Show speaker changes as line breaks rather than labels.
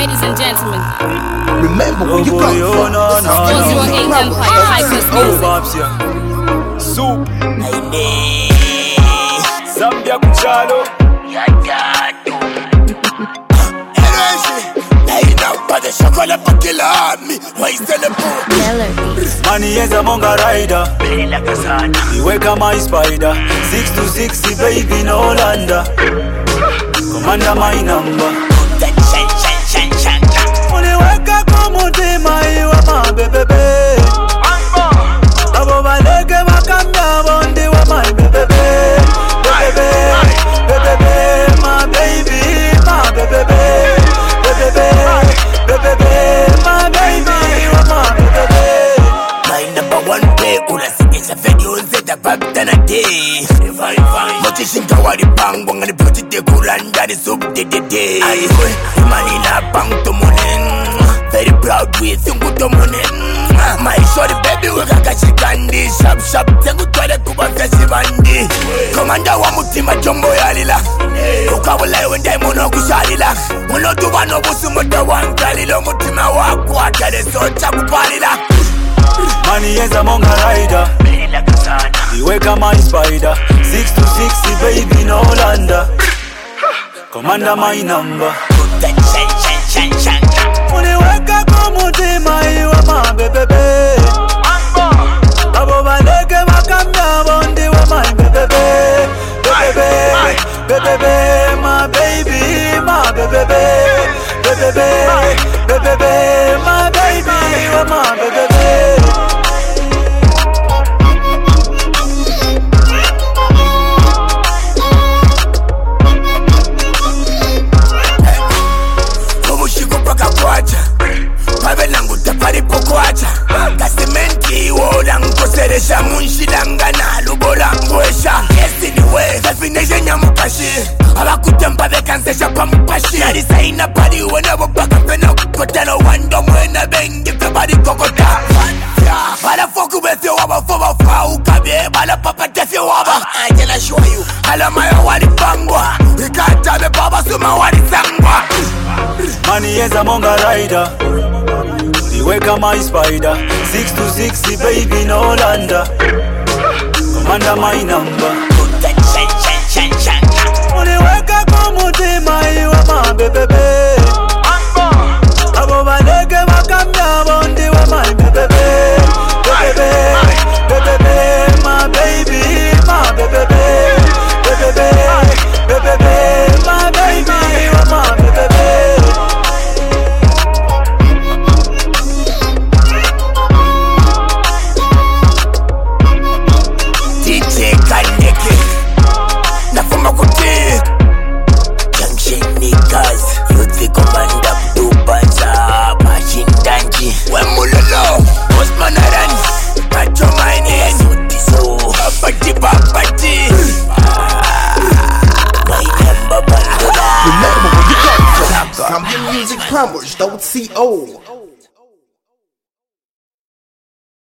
Ladies and gentlemen,
remember where you come from.
408 Empire Cypress Music.
Soup Zambia kuchalo Money is a monga rider. Iweka my spider 6 to 60 baby no landa. Commander my number. Uniweka kumutima iwa mabebebe. Abo baleke makanda bondi wa my bebebe. Bebebe, my baby, my bebebe. Bebebe, my baby, my bebebe.
My number one play, unasikisha videos zeta babtana day. Motishinka wali bang, wangani projite kulanda ni sub de. Imani na bang to morning. Very proud with you to morning. My shorty baby weka kandi sharp tengu twale kuba feshibandi. Komanda wa mutima jombo yalila. Ukawala wende muno kushalila. Muno tuba no busu muda wangalilo mutima wako akale socha kupalila.
Money is a monga rider. Iweka my spider 6 to 60 baby no landa. Commander my number. Uniweka kumutima iwa mabebebe. Abo baleke makanda bondi wa my bebebe. Bebebe, my baby, my bebebe. Bebebe, my baby, wa my bebebe.
Seresha munshilanga na lubola ngwesha. Yes anyway, definition ya mukashi. Abakutempa bekansesha pa mukashi. Narisa ina pari wena wabaka pena kukotelo. Wando mwena bengi febari kokota. Bala foku befyo waba foba fau kabye. Bala papa tefyo waba I can assure you. Ala mayo wali pangwa. Ikata be baba suma wali sangwa.
Money is a monga rider. Iweka my spider 6 to 60 baby no landa. Commander my number. Uniweka kumutima iwa mabebebe. Abo baleke makanda bondi wa my bebebe. Bebebe, my baby, my bebebe. Bebebe, my baby, wa my bebebe.
Music Plumbers, don't CO.